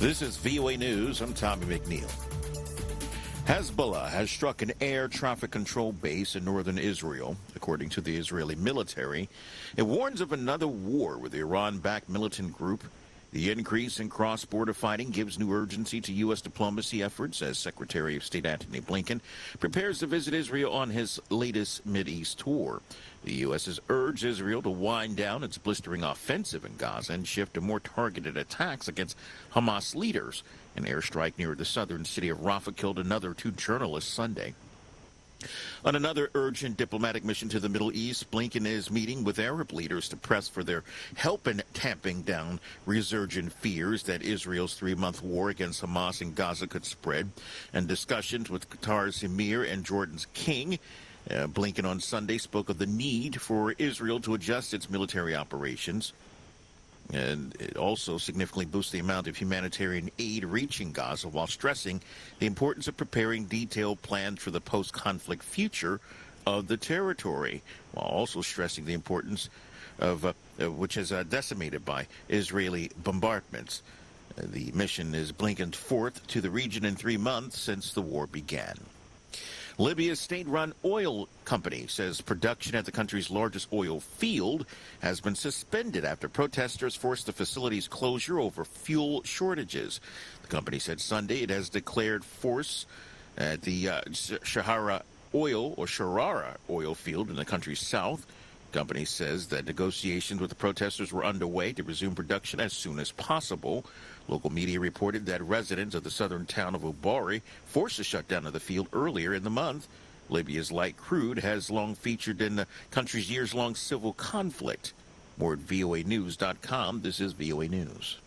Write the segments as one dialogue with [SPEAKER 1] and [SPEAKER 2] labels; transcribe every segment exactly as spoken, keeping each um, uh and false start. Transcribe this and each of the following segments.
[SPEAKER 1] This is V O A News. I'm Tommy McNeil. Hezbollah has struck an air traffic control base in northern Israel, according to the Israeli military. It warns of another war with the Iran-backed militant group. The increase in cross-border fighting gives new urgency to U S diplomacy efforts as Secretary of State Antony Blinken prepares to visit Israel on his latest Mideast tour. The U S has urged Israel to wind down its blistering offensive in Gaza and shift to more targeted attacks against Hamas leaders. An airstrike near the southern city of Rafah killed another two journalists Sunday. On another urgent diplomatic mission to the Middle East, Blinken is meeting with Arab leaders to press for their help in tamping down resurgent fears that Israel's three-month war against Hamas in Gaza could spread, and discussions with Qatar's Emir and Jordan's King. Uh, Blinken on Sunday spoke of the need for Israel to adjust its military operations. And it also significantly boosts the amount of humanitarian aid reaching Gaza while stressing the importance of preparing detailed plans for the post-conflict future of the territory, while also stressing the importance of uh, uh, which is uh, decimated by Israeli bombardments. Uh, the mission is Blinken's fourth to the region in three months since the war began. Libya's state-run oil company says production at the country's largest oil field has been suspended after protesters forced the facility's closure over fuel shortages. The company said Sunday it has declared force at the uh, Shahara oil or Sharara oil field in the country's south. The company says that negotiations with the protesters were underway to resume production as soon as possible. Local media reported that residents of the southern town of Ubari forced a shutdown of the field earlier in the month. Libya's light crude has long featured in the country's years-long civil conflict. More at V O A news dot com. This is V O A News.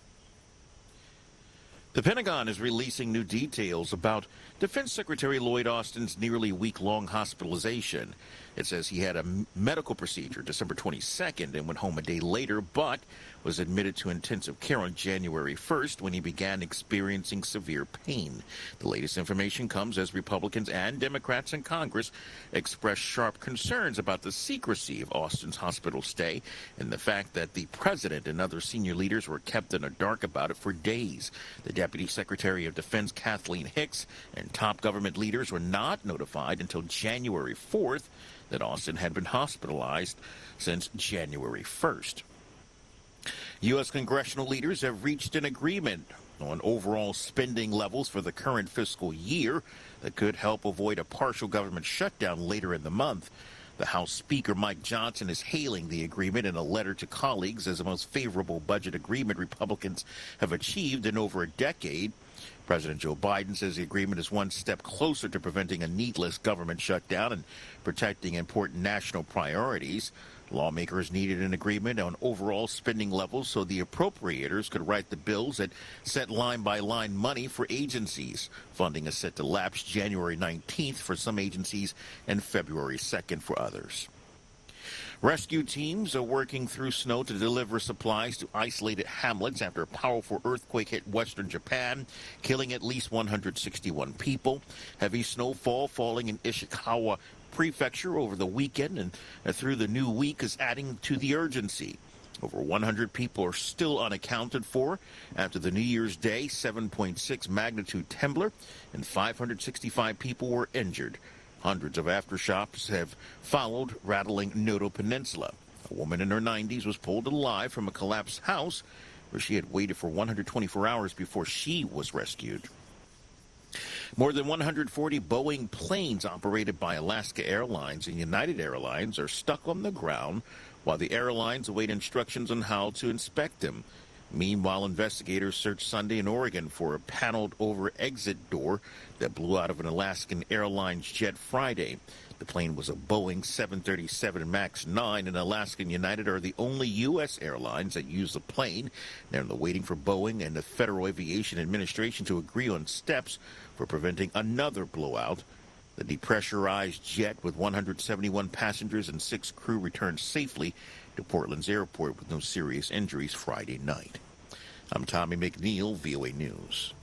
[SPEAKER 1] The Pentagon is releasing new details about Defense Secretary Lloyd Austin's nearly week-long hospitalization. It says he had a medical procedure December twenty-second and went home a day later, but was admitted to intensive care on January first when he began experiencing severe pain. The latest information comes as Republicans and Democrats in Congress express sharp concerns about the secrecy of Austin's hospital stay and the fact that the president and other senior leaders were kept in the dark about it for days. The Deputy Secretary of Defense Kathleen Hicks and top government leaders were not notified until January fourth that Austin had been hospitalized since January first. U S congressional leaders have reached an agreement on overall spending levels for the current fiscal year that could help avoid a partial government shutdown later in the month. The House Speaker Mike Johnson is hailing the agreement in a letter to colleagues as the most favorable budget agreement Republicans have achieved in over a decade. President Joe Biden says the agreement is one step closer to preventing a needless government shutdown and protecting important national priorities. Lawmakers needed an agreement on overall spending levels so the appropriators could write the bills that set line-by-line money for agencies. Funding is set to lapse January nineteenth for some agencies and February second for others. Rescue teams are working through snow to deliver supplies to isolated hamlets after a powerful earthquake hit western Japan, killing at least one hundred sixty-one people. Heavy snowfall falling in Ishikawa Prefecture over the weekend and through the new week is adding to the urgency. Over one hundred people are still unaccounted for after the New Year's Day seven point six magnitude temblor, and five hundred sixty-five people were injured. Hundreds of aftershocks have followed, rattling Noto Peninsula. A woman in her nineties was pulled alive from a collapsed house where she had waited for one hundred twenty-four hours before she was rescued. More than one hundred forty Boeing planes operated by Alaska Airlines and United Airlines are stuck on the ground while the airlines await instructions on how to inspect them. Meanwhile, investigators searched Sunday in Oregon for a paneled-over exit door that blew out of an Alaskan Airlines jet Friday. The plane was a Boeing seven thirty-seven MAX nine, and Alaska and United are the only U S airlines that use the plane. They're waiting for Boeing and the Federal Aviation Administration to agree on steps for preventing another blowout. The depressurized jet with one hundred seventy-one passengers and six crew returned safely to Portland's airport with no serious injuries Friday night. I'm Tommy McNeil, V O A News.